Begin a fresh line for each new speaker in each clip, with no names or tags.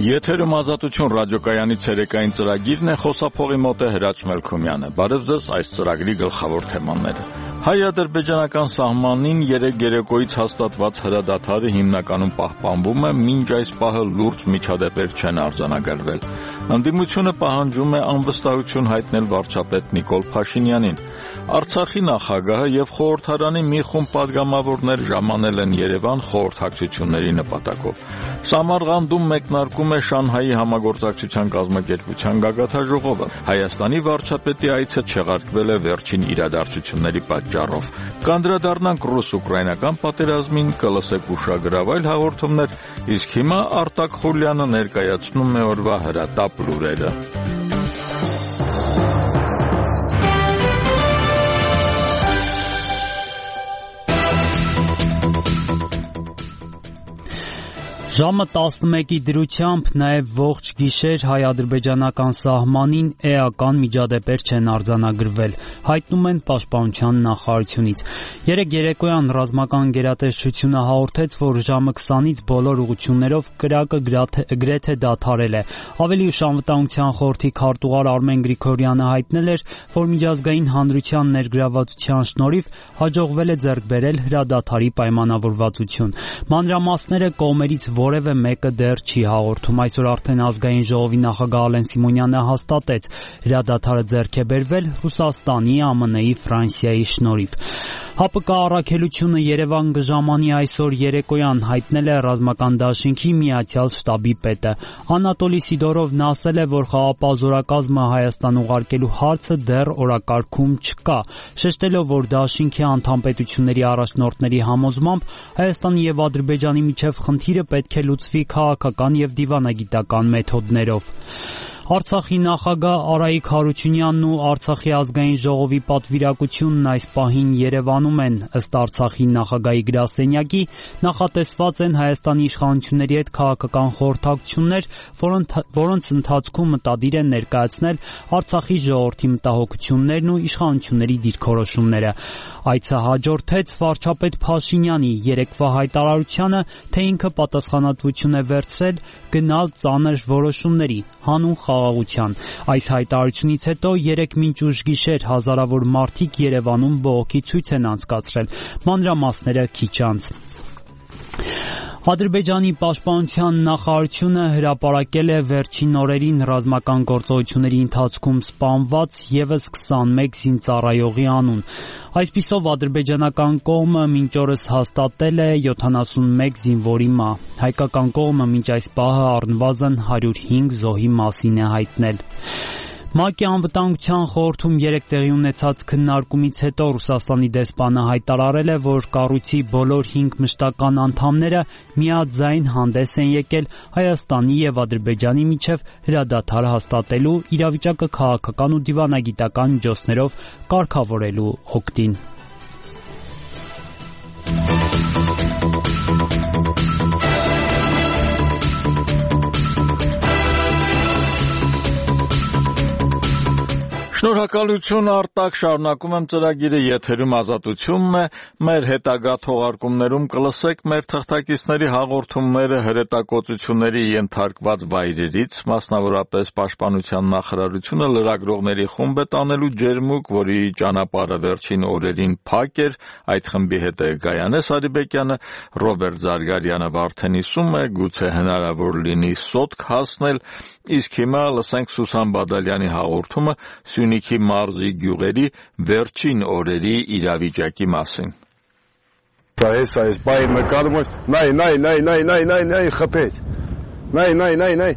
Եթերում Ազատություն ռադիոկայանի ցերեկային ծրագիրն է, խոսափողի մոտ է Հրաչ Մելքումյանը։ Բարև ձեզ, այս ծրագրի գլխավոր թեմաները։ Հայ-ադրբեջանական սահմանին երեկ երեկոյից հաստատված հրադադարը հիմնականում պահպանվում է, մինչ այս պահը լուրջ միջադեպեր չեն արձանագրվել։ Ընդդիմությունը պահանջում է անվստահություն հայտնել վարչապետ Նիկոլ Փաշինյանին։ Արցախի նախագահը եւ խորհրդարանի մի խումբ падգամավորներ ժամանել են Երևան խորհրդակցությունների նպատակով։ Սամարղանդում մեկնարկում է Շանհայի համագործակցության կազմակերպության գագաթաժողովը։ Հայաստանի վարչապետի այցը չեղարկվել է վերջին իրադարձությունների պատճառով։ Կանդրադառնանք ռուս-ուկրաինական պատերազմին, կլսեք ուշագրավ այլ հաղորդումներ, իսկ հիմա Արտակ Խուլյանը ներկայացնում է օրվա հրատապ լուրերը։
Ժամը 11-ի դրությամբ նաև ողջ գիշեր հայ-ադրբեջանական սահմանին էական միջադեպեր չեն արձանագրվել, հայտնում են Պաշտպանության նախարարությունից։ Երեկ երեկոյան ռազմական գերատեսչությունը հաղորդեց, որ ժամը 20-ից բոլոր ուղղություններով կրակը գրեթե դադարել է։ Ավելի ուշ Անվտանգության խորհրդի քարտուղար Արմեն Գրիգորյանը հայտնել էր, որ միջազգային հանրության ներգրավվածության շնորհիվ հաջողվել է ձեռք բերել հրադադարի պայմանավորվածություն։ Մանրամասները կողմերից որևէ մեկը դեռ չի հաղորդում։ Այսօր արդեն ազգային ժողովի նախագահ Ալեն Սիմոնյանը հաստատեց, հրադադարը ձեռք է բերվել Ռուսաստանի, ԱՄՆ-ի, Ֆրանսիայի շնորհիվ։ ՀԱՊԿ առաքելությունը Երևան կժամանի այսօր երեկոյան, հայտնել է ռազմական դաշինքի Միացյալ շտաբի պետը։ Անատոլի Սիդորովն ասել է, որ խաղաղապահ զորակազմը Հայաստան ուղարկելու հարցը դեռ օրակարգում չկա, շեշտելով, որ դաշինքի անդամ պետությունների առաջնորդների համոզմամբ Հայաստանի եւ Ադրբեջանի միջև խնդիրը պետք է լուծվի քաղաքական եւ դիվանագիտական մեթոդներով։ Արցախի նախագահ Արայիկ Հարությունյանն ու Արցախի ազգային ժողովի պատվիրակությունն այս պահին Երևանում են, ըստ Արցախի նախագահի գրասենյակի, նախատեսված են Հայաստանի իշխանությունների հետ քաղաքական խորհրդակցություններ, որոնց ընթացքում մտադիր են ներկայացնել Արցախի ժողովրդի մտահոգություններն ու իշխանությունների դիրքորոշումները։ Այցը հաջորդեց վարչապետ Փաշինյանի երեկվա հայտարարությանը, թե ինքը պատասխանատվություն է վերցրել գնալ ծանր որոշումների, հանուն խաղաղության։ Այս հայտարարությունից հետո երեկ մինչ ուշ գիշեր հազարավոր մարդիկ Երևանում բողոքի ցույց են անցկացրել, մանրամասները քիչ անց։ Ադրբեջանի պաշտպանության նախարարությունը հրապարակել է վերջին օրերին ռազմական գործողությունների ընթացքում սպանված ևս 21 զինծառայողի անուն։ Այսպիսով ադրբեջանական կողմը մինչ օրս հաստատել է 71 զինվորի մահ։ Հայկական կողմը մինչ այս պահը առնվազն 105 զոհի մասին է հայտնել։ ՄԱԿ-ի անվտանգության խորհրդում երեկ տեղի ունեցած քննարկումից հետո Ռուսաստանի դեսպանը հայտարարել է, որ կառույցի բոլոր 5 մշտական անդամները միաձայն հանդես են եկել Հայաստանի եւ Ադրբեջանի միջև հրադադար հաստատելու, իրավիճակը քաղաքական ու դիվանագիտական միջոցներով կարգավորելու օգտին։
Շնորհակալություն Արտակ, շարունակում եմ ծրագիրը, եթերում Ազատությունն է, մեր հետագա թողարկումներում կլսեք մեր թղթակիցների հաղորդումները հրետակոծությունների ենթարկված վայրերից, մասնավորապես Պաշտպանության նախարարությունը լրագրողների խումբ է տանելու ջերմուկ, որի ճանապարհը վերջին օրերին փակ էր, այդ խմբի հետ է Գայանե Սարիբեկյանը, Ռոբերտ Զարգարյանը Վարդենիսում է, գուցե հնարավոր լինի սոտք հասնել, իսկ հիմա լսենք Սուսան Բադալյանի հաղորդումը Սյունիքի մարզի գյուղերի վերջին օրերի իրավիճակի մասին։
Այս բայ մկալում նայ խփեց։ Նայ։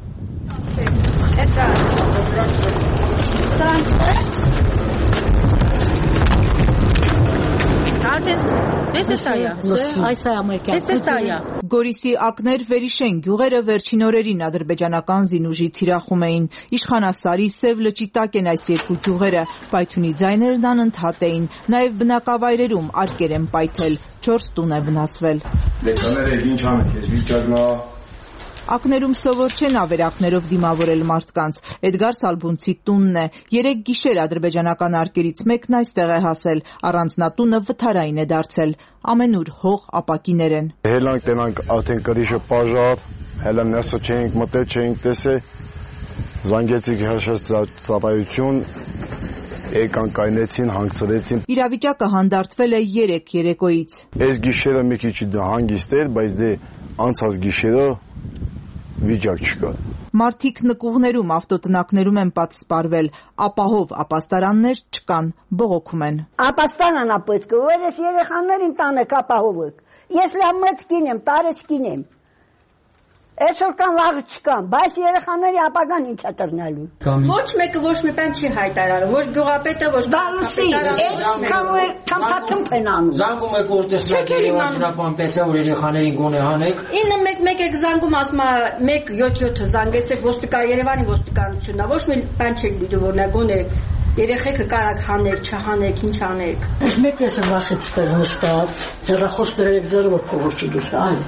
Գորիսի Ակներ Վերիշեն գյուղերը վերջին օրերին ադրբեջանական զինուժի թիրախում էին։ Իշխանասարի Սև լճի տակ են այս երկու գյուղերը, պայթյունի ձայներն անընդհատ էին, նաև բնակավայրերում արկեր են պայթել, 4 տուն է վնասվել։
Ինչ անենք, ես վիճակնա
Ակներում սովոր չեն ավերակներով դիմավորել մարդկանց։ Էդգար Սալբունցի տունն է։ 3 գիշեր ադրբեջանական արկերից մեկն այստեղ է հասել։ Առանձնատունը վթարային է դարձել։ Ամենուր հող ապակիներ են։
Հելանք տենանք արդեն կրիշը պաժար, հələ ներսը չենք մտել, չենք տեսել, զանգեցիք հաշվապահություն, եկան կայնեցին, հանգցրեցին։
Իրավիճակը հանդարտվել է 3 երեկոյից։
Այս գիշերը մի քիչ հանգիստ էր, բայց դե անցած գիշերը վիճակ չկա։
Մարդիկ նկուղներում, ավտոտնակներում են պատսպարվել, ապահով ապաստարաններ չկան, բողոքում են։
Ապաստանան ապետք, որ ես երեխաներին տանեք ապահովեք։ Ես լավ մեծ կին եմ, տարեց կին եմ։ Այսօր կան վաղը չկան, բայց երեխաների ապագան ինչ է տրնալու։
Ոչ մեկը ոչ մի բան չի հայտարարում, ոչ գյուղապետը, ոչ
թամփաթմփ են անում։
Զանգում եք որ տեսնեք Երևանական պետք է որ երեխաներին գոնե հանեք։
911 եք զանգում, ասում է 177-ը զանգեցեք ոստիկան Երևանի ոստիկանությունն է, ոչ մի բան չեք դիտում որ նա գոնե երեխեքը կարակ հանեք, չհանեք, ինչ անեք։
Մեկն է վախից ստեղ նստած, հեռախոս դրեք ձեր որ փողոց չդուս, այ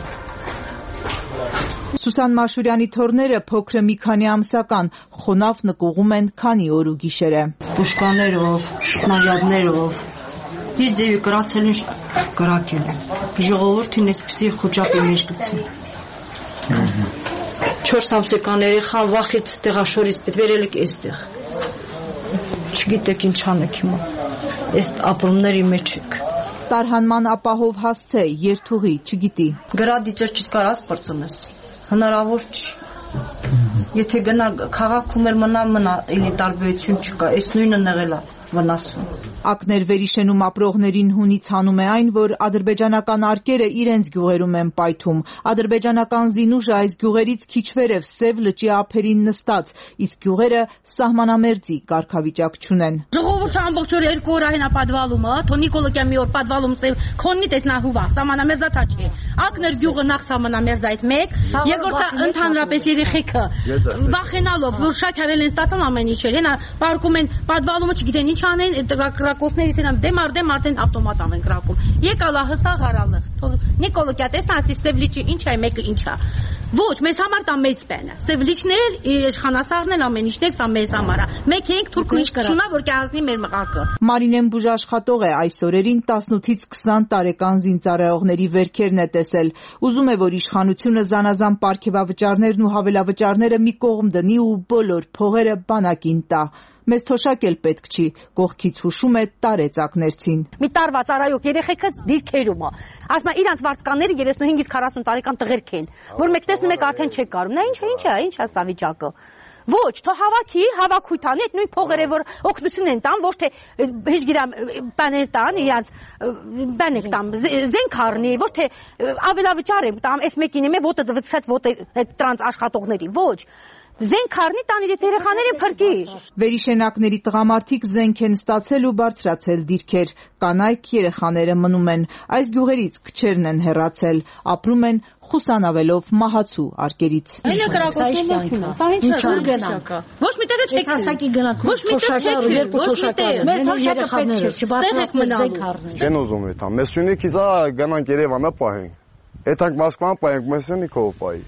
Սուսան Մաշուրյանի թորները փոքրը մի քանի ամսական խոնավ նկուղում են քանի օր ու գիշերը։
Պուշկաներով, սնայադներով, իր ձևի կրացել են կրակել են։ Ժողովուրդին այսպիսի խոճապի մեջ գցել։ 4 ամսական երեխան վախից տեղաշորից պետք վերել եք այստեղ։ Չգիտեք ինչ անեք հիմա։ Այս ապրումների մեջ եք։
Տարհանման ապահով հասցե երթուղի չգիտի։
Գրադի ճրճից կարաս պրծնես։ Հնարավոր չի։ Եթե գնա քաղաքում էլ մնա, էլի տարբերություն չկա, այս նույնը եղել է վնասում։
Ակներ վերիշենում ապրողներին հունից հանում է այն, որ ադրբեջանական արկերը իրենց գյուղերում են պայթում։ Ադրբեջանական զինուժը այս գյուղերից քիչ վերև Սև լճի ափերին նստած, իսկ գյուղերը սահմանամերձի կարգավիճակ չունեն։
Ժողովուրդը ամբողջ օրը 2 օր այնա պատվալումը, թո Նիկոլոկյա մի օր պատվալում ստեվ քոննի տեսնահուվա, սահմանամերձա չի։ Ակներ գյուղը նախ սահմանամերձ այդ մեկ, երկրորդը ընդհանրապես երեխեքը վախենալով, որ շատ հարել են ստացան ամեն ինչ, հենա պարկում են պատվալումը չգիտեն ինչ անեն, կրակոցներից են դեմ արդեն ավտոմատ են կրակում։ Եկալա հստակ հարալը։ Նիկոլոկյա տեսնա, ասի Սևլիչի ինչ է, մեկը ինչ է։ Ոչ, մեզ համար դա մեծ բան է։ Սևլիչներ, իշխանասարն էլ ամեն ինչներ սա մեզ համար է։ Մեկ ենք թուրքու շնա, որ կհասնի մեր մղակը։
Մարինեն բուժաշխատող է այս օրերին 18-ից 20 տարեկան զինծառայողների վերքերն է տեսել։ Ուզում է, որ իշխանությունը զանազան պարգևավճարներն ու հավելավճարները մի կողմ դնի ու բոլոր փողերը բանակին տա։ Մեզ թոշակ էլ պետք չի, կողքից հուշում է տարեցակներցին։
Մի տարվա ծառայող երեխեքը դիրքերում է։ Ասում է իրանց վարձկանները 35-ից 40 տարեկան տղերք են, որ մեկ տեսնում եք արդեն չեք կարում։ Նա ինչ է սա վիճակը։ Ոչ, թո հավաքույթ անի, այդ նույն փողերը որ օգնություն են տան, ոչ թե հեշգիրա բաներ տան, իրանց բաներ տան, զենք առնի, ոչ թե ավելավճար եմ տամ, այս մեկին եմ ոտը դվցած ոտը այդ տրանս աշխատողների, ոչ Զենք առնի տան իր երեխաներին փրկի։
Վերիշենակների տղամարդիկ զենք են ստացել ու բարձրացել դիրքեր, կանայք երեխաները մնում են, այս գյուղերից քչերն են հեռացել, ապրում են խուսանավելով մահացու արկերից։
Այլ կրակոցում, սա ինչ է գնա։ Ոչ մի տեղ չեք հասակի գնաք, ոչ մի տեղ չեք, երկու թոշակներ, մեր երեխաները չբարձրացնել զենք առնել։
Չեն ուզում այդ, մեզ Սյունիքից գնանք Երևանը պահենք։ Էտանք Մոսկվան պահենք, մեզ Սյունիքով պահի։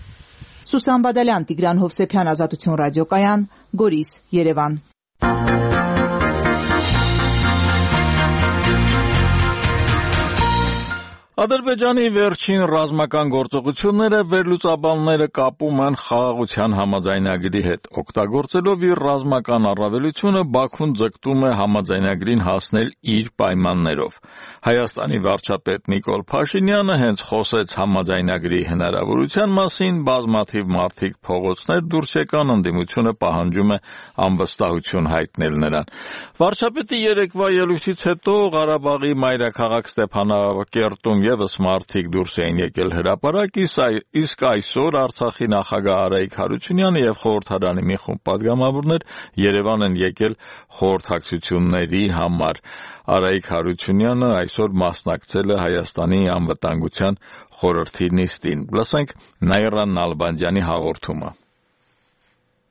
Սուսան Բադալյան, Տիգրան Հովսեփյան, Ազատություն ռադիոկայան, Գորիս, Երևան։
Ադրբեջանի վերջին ռազմական գործողությունները վերլուծաբանները կապում են խաղաղության համաձայնագրի հետ։ Օգտագործելով իր ռազմական առավելությունը Բաքուն ձգտում է համաձայնագրին հասնել իր պայմաններով։ Հայաստանի վարչապետ Նիկոլ Փաշինյանը հենց խոսեց համաձայնագրի հնարավորության մասին, բազմաթիվ մարդիկ փողոցներ դուրս եկան, ընդդիմությունը պահանջում է անվստահություն հայտնել նրան։ Վարչապետի երեկվա ելույթից հետո Ղարաբաղի մայրաքաղաք Ստեփանակերտում եւս մարդիկ դուրս էին եկել հրապարակ, իսկ այսօր Արցախի նախագահ Արայիկ Հարությունյանը եւ խորհրդարանի մի խումբ պատգամավորներ Երևան են եկել խորհրդակցությունների համար։ Արայիկ Հարությունյանը այսօր մասնակցել է Հայաստանի անվտանգության խորհրդի նիստին։ Լսենք Նաիրա Նալբանդյանի հաղորդումը։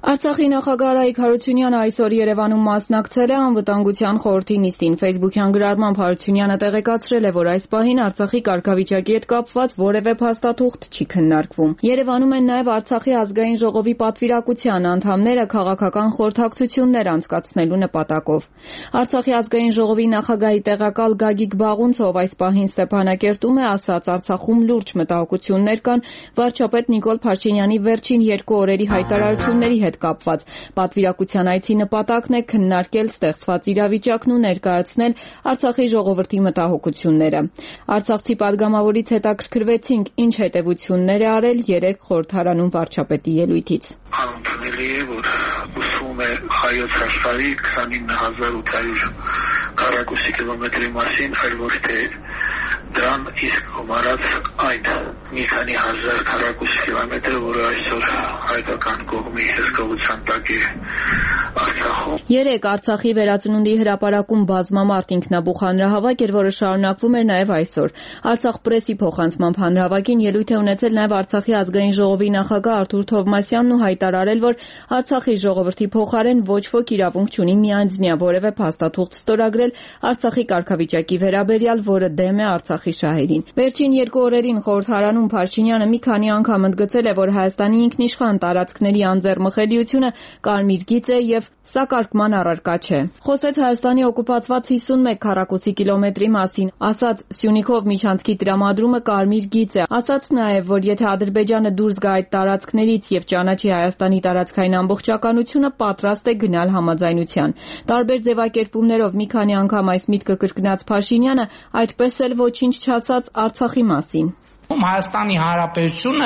Արցախի նախագահ Արայիկ Հարությունյանը այսօր Երևանում մասնակցել է անվտանգության խորհրդի նիստին։ Facebook-յան գրառմամբ Հարությունյանը տեղեկացրել է, որ այս պահին Արցախի կարգավիճակի հետ կապված որևէ փաստաթուղթ չի քննարկվում։ Երևանում են նաև Արցախի ազգային ժողովի պատվիրակության անդամները քաղաքական խորհրդակցություններ անցկացնելու նպատակով։ Արցախի ազգային ժողովի նախագահի տեղակալ Գագիկ Բաղունցով այս պահին Ստեփանակերտում է ասաց, Արցախում լուրջ մտահոգություններ կան վարչապետ Նիկոլ Փաշինյանի վերջին 2 օրերի հայտարարությունների հետ կապված։ Պատվիրակության այցի նպատակն է քննարկել ստեղծված իրավիճակն ու ներկայացնել Արցախի ժողովրդի մտահոգությունները։ Արցախցի падգամավորից հետաքրքրվեցինք, ինչ հետևություններ է արել 3 խորհրդարանում վարչապետի ելույթից։
Անընդունելի է, որ ուսում է հայոց աշխարհի 29800 քառակուսի կիլոմետրի մասին, այլ ոչ թե դրան իսկ գումարած այն մի քանի հազար քառակուսի կիլոմետրը, որը այսօր հայկական կողմի հսկողության տակ է Արցախում։
3 Արցախի վերածնունդի հրապարակում բազմամարդ ինքնաբուխ հանրահավաք էր, որը շարունակվում էր նաև այսօր։ Արցախ պրեսի փոխանցմամբ հանրահավաքին ելույթ է ունեցել նաև Արցախի ազգային ժողովի նախագահ Արթուր Թովմասյանն ու հայտարարել, որ Արցախի ժողովրդի փոխարեն ոչ ոք իրավունք չունի միանձնյա որևէ փաստաթուղթ ստորագրել Արցախի կարգավիճակի վերաբերյալ, որը դեմ է Արցախի շահերին։ Վերջին 2 օրերին խորհրդարանում Փաշինյանը մի քանի անգամ ընդգծել է, որ Հայաստանի ինքնիշխան տարածքների անձեռմխելիությունը կարմիր գիծ է եւ սա կարգման առարկա չէ։ Խոսեց Հայաստանի օկուպացված 51 քառակուսի կիլոմետրի մասին, ասաց Սյունիքով Միջանցքի տրամադրումը կարմիր գիծ է, ասաց նաև, որ եթե Ադրբեջանը դուրս գա այդ տարածքներից եւ ճանաչի Հայաստանի տարածքային ամբողջականությունը, պատրաստ է գնալ համաձայնության։ Տարբեր ձևակերպումներով մի քանի անգամ այս միտքը կրկնած Փաշինյանը այդպես էլ ոչինչ չասաց Արցախի մասին։
Հայաստանի Հանրապետությունը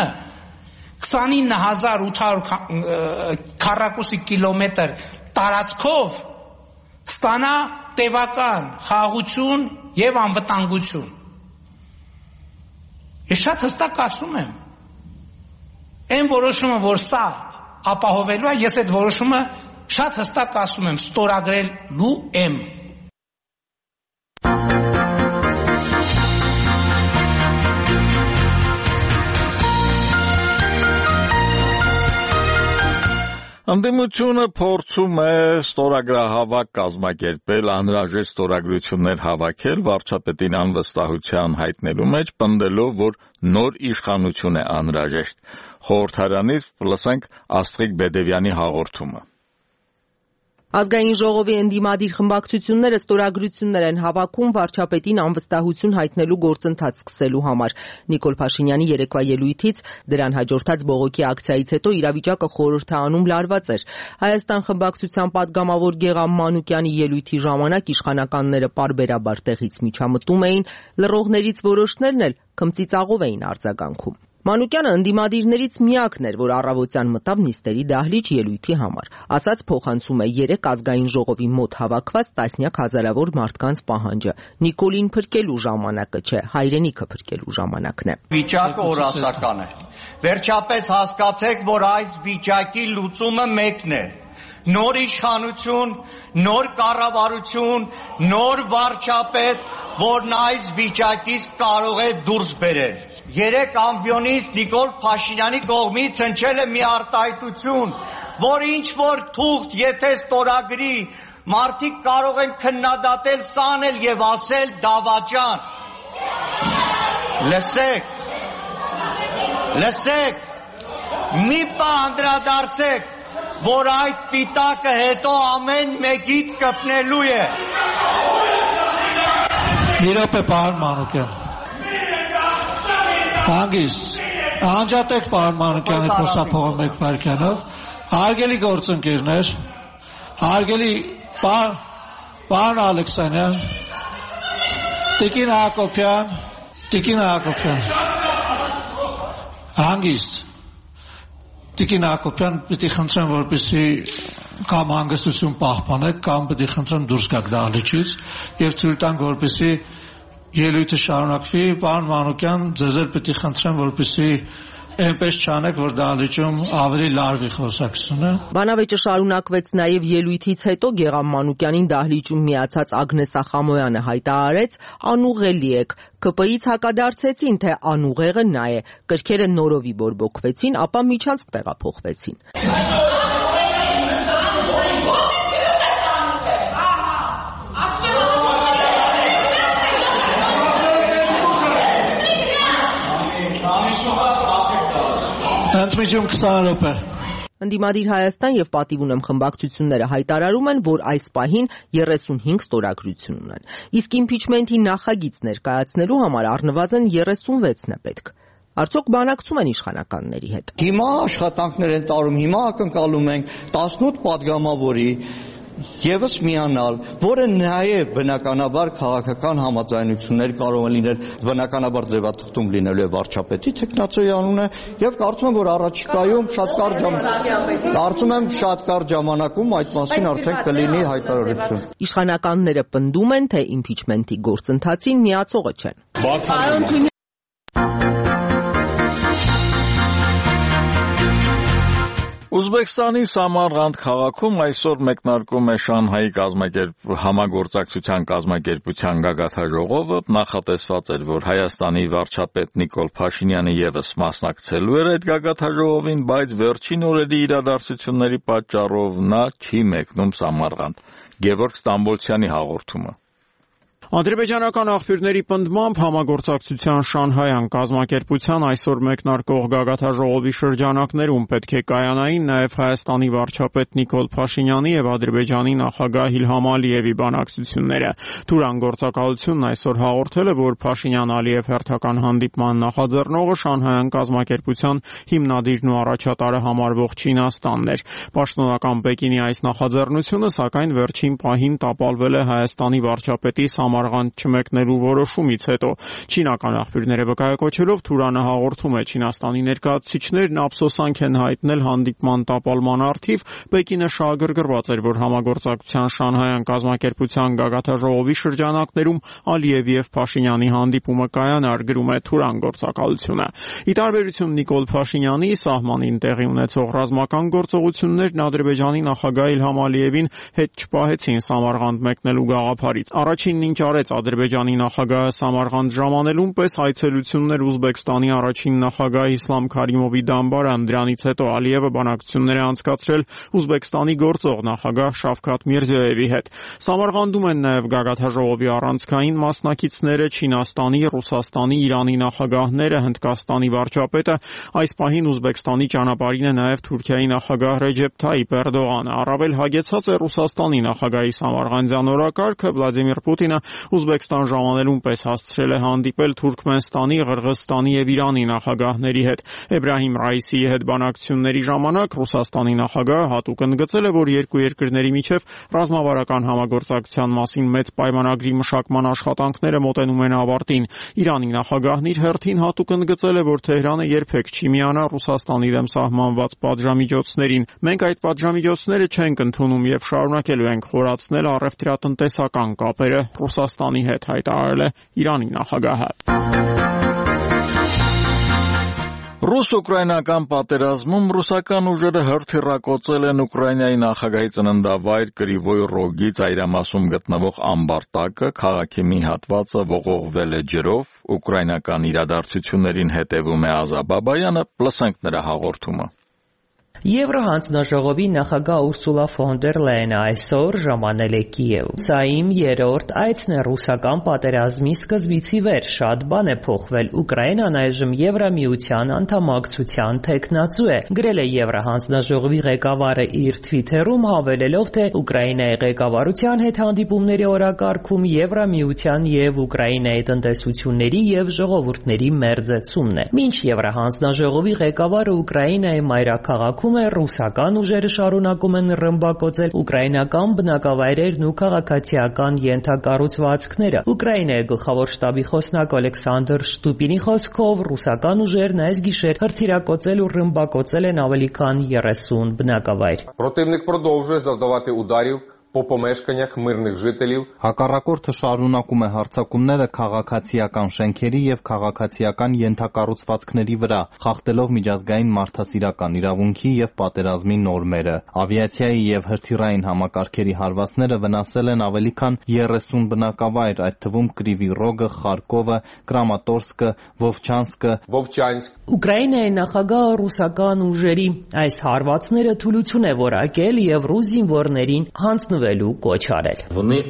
29800 քառակուսի կիլոմետր տարածքով ստանա տևական խաղաղություն եւ անվտանգություն։ Ես շատ հստակ ասում եմ, այն որոշումը, որ սա ապահովելու է, ես այդ որոշումը շատ հստակ ասում եմ, ստորագրելու եմ։
Ընդդիմությունը փորձում է ստորագրահավաք կազմակերպել, անհրաժեշտ ստորագրություններ հավաքել, վարչապետին անվստահության հայտնելու մեջ, պնդելով, որ նոր իշխանություն է անհրաժեշտ։ Խորհրդարանից լսենք Աստղիկ Բեդևյանի հաղորդումը։
Ազգային ժողովի ընդդիմադիր խմբակցությունները ստորագրություններ են հավաքում վարչապետին անվստահություն հայտնելու գործընթաց սկսելու համար։ Նիկոլ Փաշինյանի երեկվա ելույթից դրան հաջորդած բողոքի ակցիայից հետո իրավիճակը խորհրդարանում լարված էր։ Հայաստան խմբակցության падգամավոր Գեգամ Մանուկյանի ելույթի ժամանակ իշխանականները պարբերաբար տեղից միջամտում էին, լռողներից որոշներն էլ քմծիծաղով էին արձագանքում։ Մանուկյանը ընդդիմադիրներից միակն էր, որ առավոտյան մտավ նիստերի դահլիճ ելույթի համար։ Ասաց փոխանցում է 3 ազգային ժողովի մոտ հավաքված տասնյակ հազարավոր մարդկանց պահանջը։ Նիկոլին փրկելու ժամանակը չէ, հայրենիքը փրկելու ժամանակն է։
Վիճակը օրացական է։ Վերջապես հասկացեք, որ այս վիճակի լուծումը մեկն է։ Նոր իշխանություն, նոր կառավարություն, նոր վարչապետ, որն այս վիճակից կարող է դուրս բերել։ 3 ամբիոնից Նիկոլ Փաշինյանի կողմից հնչել է մի արտահայտություն, որ ինչ-որ թուղթ եթե ստորագրի, մարդիկ կարող են քննադատել, սանել եւ ասել դավաճան։ Լսեք, մի բան անդրադարձեք, որ այդ պիտակը հետո ամեն մեկիդ կպնելու է։
Մի րոպե, պարոն Մանուկյան։ Հանգիստ, անջատեք պարոն Մանուկյանի խոսափողը մեկ վայրկյանով, հարգելի գործընկերներ, հարգելի պարոն Ալեքսանյան, Տիկին Հակոբյան, հանգիստ, Տիկին Հակոբյան, պիտի խնդրեմ, որպեսզի կամ հանգստություն պահպանեք, կամ պիտի խնդրեմ դուրս գաք դահլիճից եւ թույլ տանք, որպեսզի ելույթը շարունակվի, պարոն Մանուկյան, ձեզ էլ պիտի խնդրեմ, որպեսզի այնպես չանեք, որ դահլիճում ավելի լարվի խոսակցությունը։
Բանավեճը շարունակվեց նաև ելույթից հետո Գեգամ Մանուկյանին դահլիճում միացած Ագնես Ախամոյանը հայտարարեց. անուղելի եք, ԿՊ-ից հակադարձեցին, թե անուղեղը նա է, կրքերը նորովի բորբոքվեցին, ապա միջանցք տեղափոխվեցին։
Ընդմիջում 20 րոպե։
Ընդդիմադիր Հայաստան եւ Պատիվ ունեմ խմբակցությունները հայտարարում են, որ այս պահին 35 ստորագրություն ունեն։ Իսկ իմպիչմենթի նախագիծ ներկայացնելու համար առնվազն 36-ն է պետք։ Արդյոք բանակցում են իշխանականների հետ։
Հիմա աշխատանքներ են տարում, հիմա ակնկալում ենք 18 падգամավորի եւս միանալ, որը նաեւ բնականաբար քաղաքական համաձայնություններ կարող են լինել, բնականաբար ձևաթղթում լինելու է վարչապետի Թեկնածոյի անունը եւ կարծում եմ, որ առաջիկայում շատ կարճ ժամանակում այդ մասին արդեն կլինի հայտարարություն։
Իշխանականները պնդում են, թե իմպիչմենթի գործընթացին միացողը չեն։
Ուզբեկստանի Սամարղանդ քաղաքում այսօր մեկնարկում է Շանհայի համագործակցության կազմակերպության գագաթաժողովը, նախատեսված էր, որ Հայաստանի վարչապետ Նիկոլ Փաշինյանը եւս մասնակցելու էր այդ գագաթաժողովին, բայց վերջին օրերի իրադարձությունների պատճառով նա չի մեկնում Սամարղանդ։ Գևորգ Ստամբոլցյանի հաղորդումը։
Ադրբեջանական աղբյուրների պնդմամբ համագործակցության Շանհայյան կազմակերպության այսօր մեկնարկող գագաթաժողովի շրջանակներում պետք է կայանային նաև Հայաստանի վարչապետ Նիկոլ Փաշինյանի եւ Ադրբեջանի նախագահ Իլհամ Ալիևի բանակցությունները։ Թուրան գործակալությունն այսօր հաղորդել է, որ Փաշինյան-Ալիև հերթական հանդիպման նախաձեռնողը Շանհայյան կազմակերպության հիմնադիրն ու առաջատարը համարվող Չինաստանն էր։ Պաշտոնական Պեկինի այս նախաձեռնությունը, սակայն վերջին պահին տապալվել է Հայաստանի վարչապետի Սամարղանդ չմեկնելու որոշումից հետո։ Չինական աղբյուրները վկայակոչելով Թուրանը հաղորդում է Չինաստանի ներկայացուցիչներն ափսոսանք են հայտնել հանդիպման տապալման առթիվ, Պեկինը շահագրգռված էր, որ համագործակցության Շանհայյան կազմակերպության գագաթաժողովի շրջանակներում Ալիևի եւ Փաշինյանի հանդիպումը կայանար, գրում է Թուրան գործակալությունը։ Ի տարբերություն Նիկոլ Փաշինյանի սահմանին տեղի ունեցող ռազմական գործողություններն Ադրբեջանի նախագահ Իլհամ Ալիևին հետ չպահեցին Սամարղանդ մեկնելու գաղափարից։ Առաջինն ինչ արեց Ադրբեջանի նախագահը Սամարղանդ ժամանելուն պես այցելություններ Ուզբեկստանի առաջին նախագահ Իսլամ Քարիմովի դամբարան, դրանից հետո Ալիևը բանակցություններ է անցկացրել Ուզբեկստանի գործող նախագահ Շավքաթ Միրզոևի հետ։ Սամարղանդում են նաև գագաթաժողովի առանցքային մասնակիցները Չինաստանի, Ռուսաստանի, Իրանի նախագահները, Հնդկաստանի վարչապետը, այս պահին Ուզբեկստանի ճանապարհին է նաև Թուրքիայի նախագահ Ռեջեփ Թայիփ Էրդողանը։ Առավել հագեցած է Ռուսաստանի նախագահի Սամարղանդյան օրակարգը, Վլադիմիր Պուտինը Ուզբեկստան ժամանելուն պես հասցրել է հանդիպել Թուրքմենստանի, Ղրղզստանի եւ Իրանի նախագահների հետ։ Էբրահիմ Ռայիսիի հետ բանակցությունների ժամանակ Ռուսաստանի նախագահը հատուկ ընդգծել է, որ երկու երկրների միջև ռազմավարական համագործակցության մասին մեծ պայմանագրի մշակման աշխատանքները մոտենում են ավարտին։ Իրանի նախագահն իր հերթին հատուկ ընդգծել է, որ Թեհրանը երբեք չի միանա Ռուսաստանի դեմ սահմանված պատժամիջոցներին։ Մենք այդ պատժամիջոցները չենք ընդունում եւ շարունակելու ենք խորացնել առևտրատնտեսական կապերը Ռուսաստանի հետ, հայտարարել է Իրանի նախագահը։
Ռուս-ուկրաինական պատերազմում ռուսական ուժերը հրթիռակոծել են Ուկրաինայի նախագահի ծննդավայր Կրիվոյ Ռոգի ծայրամասում գտնվող ամբարտակը, քաղաքի մի հատվածը ողողվել է ջրով, ուկրաինական իրադարձություններին հետևում է Ազա Բաբայանը, լսենք նրա հաղորդումը։
Եվրոհանձնաժողովի նախագահ Ուրսուլա ֆոն դեր Լայենը այսօր ժամանել է Կիև։ Սա իմ երրորդ այցն է ռուսական պատերազմի սկզբից ի վեր։ Շատ բան է փոխվել։ Ուկրաինան այժմ Եվրամիության անդամակցության թեկնածու է, գրել է Եվրոհանձնաժողովի ղեկավարը իր Թվիթերում, հավելելով, թե Ուկրաինայի ղեկավարության հետ հանդիպումների օրակարգում Եվրամիության եւ Ուկրաինայի տնտեսությունների եւ ժողովուրդների մերձեցումն է։ Մինչ Եվրոհանձնաժողովի ղեկավարը Ուկրաինայի մայրաքաղաքում ռուսական ուժերը շարունակում են ռմբակոծել ուկրաինական բնակավայրերն ու քաղաքացիական ենթակառուցվածքները։ Ուկրաինայի գլխավոր շտաբի խոսնակ Ալեքսանդր Շտուպինի խոսքով ռուսական ուժերն այս գիշեր հրթիռակոծել ու ռմբակոծել են ավելի քան 30 բնակավայր։
Противник продовжує завдавати ударів по помешканнях мирних жителів.
Հակառակորդը շարունակում է հարձակումները քաղաքացիական շենքերի եւ քաղաքացիական ենթակառուցվածքների վրա, խախտելով միջազգային մարդասիրական իրավունքի եւ պատերազմի նորմերը։ Ավիացիայի եւ հրթիռային համակարգերի հարվածները վնասել են ավելի քան 30 բնակավայր, այդ թվում Կրիվի Ռոգը, Խարկովը, Կրամատորսկը, Վովչանսկ։
Ուկրաինայի նախագահը ռուսական ուժերի այս հարվածները թուլություն է որակել եւ ռուս զինվորներին հանձնվել պարտվելու կոչ արել։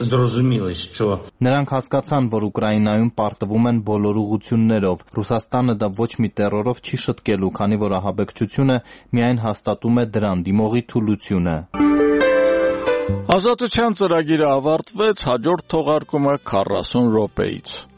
Նրանք հասկացան, որ Ուկրաինայում պարտվում են բոլոր ուղղություններով։ Ռուսաստանը դա ոչ մի տեռորով չի շտկելու, քանի որ ահաբեկչությունը միայն հաստատում է դրան դիմողի թուլությունը։
Ազատության ծրագիրը ավարտվեց, հաջորդ թողարկումը 40 րոպեից։